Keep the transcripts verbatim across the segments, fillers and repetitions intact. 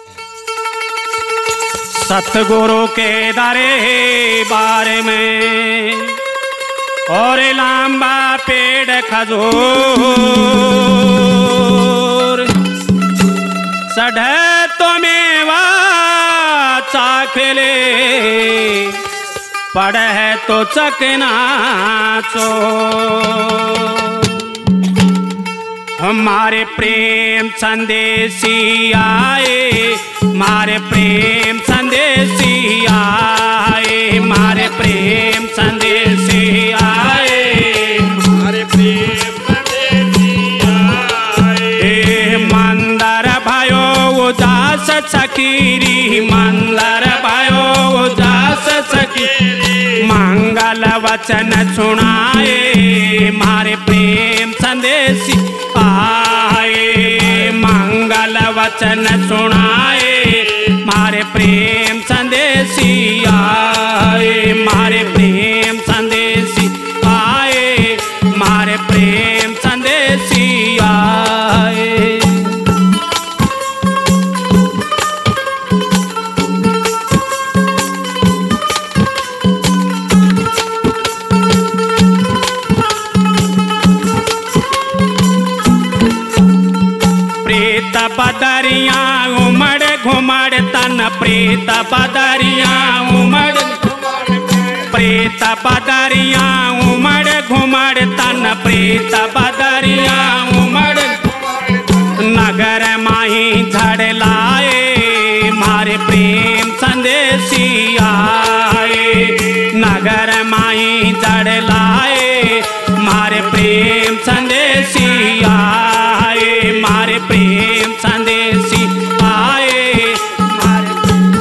सतगुरु के दरे बारे में और लंबा पेड़ खजूर सढ़े तो मेवा चाखले पड़ है तो चकना चो हमारे प्रेम संदेशी आए मारे प्रेम संदेशी आए मारे प्रेम संदेशी आए मारे प्रेम संदेशी आए मंदर भयो उदास सकीरी मंदर भयो उदास सकीरी मंगल वचन सुनाए मारे प्रेम संदेशी आए मंगल वचन सुनाए मारे प्रेम संदेशी आए मारे प्रेम संदेशी आए मारे प्रेम संदेशी आए प्रीत बदरिया उमड़ घुमड़ तन प्रीत बदरिया उमड़ प्रीत बदरिया उमड़ घुमड़ तन प्रीत बदरिया उमड़ नगर माही झड़ लाए मारे प्रेम संदेशी आए नगर माही झड़ लाए मारे प्रेम संदेशी आए मारे प्रेम संदेशी आए मारे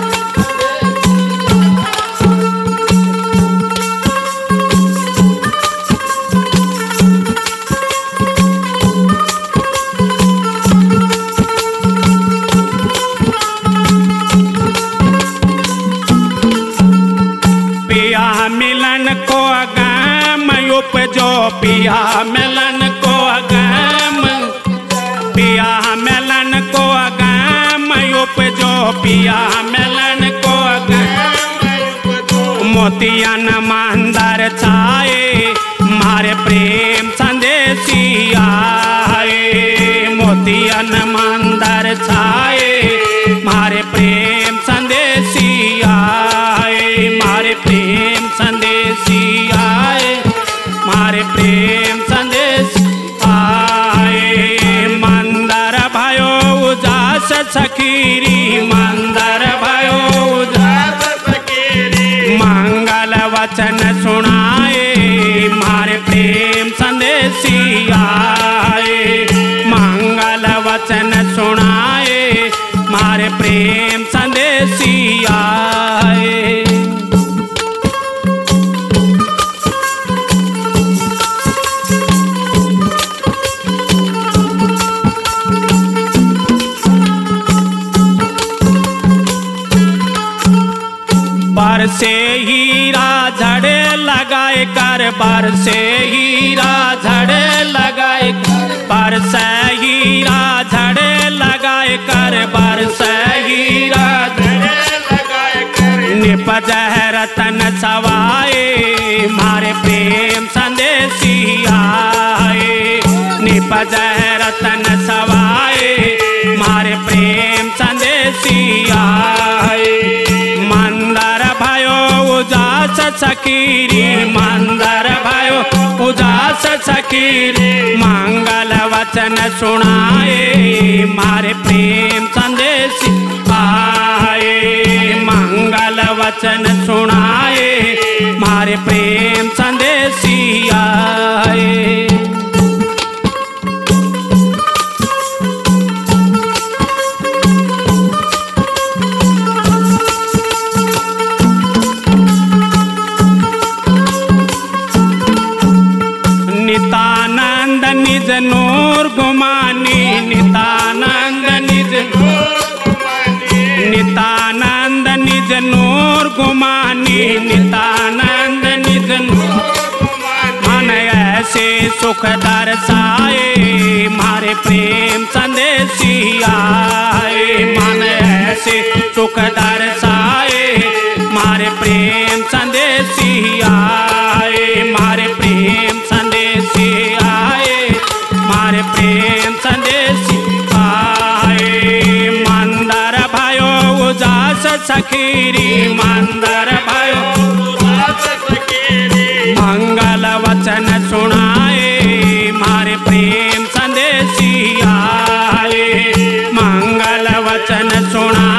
पिया मिलन को गम उपजो पिया मिलन को गम पिया मिलन को गम उपजो पिया मिलन को गम मोतियन मंदर छाए मारे प्रेम संदेशी आए मोतियन मंदर छाए मारे प्रेम संदेशी आए मारे प्रेम संदेशी आए मारे प्रेम संदेश आए मंदर भयो उजास सखीरी मंदर भयो उजास सकीरी मंगल वचन सुनाए मारे प्रेम संदेशी आए मंगल वचन सुनाए मारे प्रेम संदेशी आए बार से हीरा झड़े लगाए कर बार से हीरा झड़े लगाए बार से हीरा झड़े लगाए कर बार से हीरा झड़े लगाए कर निपज रतन सवाए मारे प्रेम संदेशी आए निपज रतन सवाए मारे प्रेम संदेशी आए मंदर भयो उजास सकीरी मंदर भयो उजास सकीरी मंगल वचन सुनाए मारे प्रेम संदेशी आए मंगल वचन सुनाए मारे प्रेम संदेशी आए नितानंद निज नूर गुमानी नितानंद निज नितानंद निज नूर गुमानी नितानंद निज नूर मन ऐसे सुख दर्शाए मारे प्रेम संदेशी आए मन ऐसे ऐसे सुख दर्शाए, मारे प्रेम संदेशी आए, मारे प्रेम संदेशी आए, मारे प्रेम संदेशी आए। मंदर भयो उजास सखीरी, मंदर भयो मंगल वचन सुनाए, मारे प्रेम संदेशी आए, मंगल वचन सुनाए।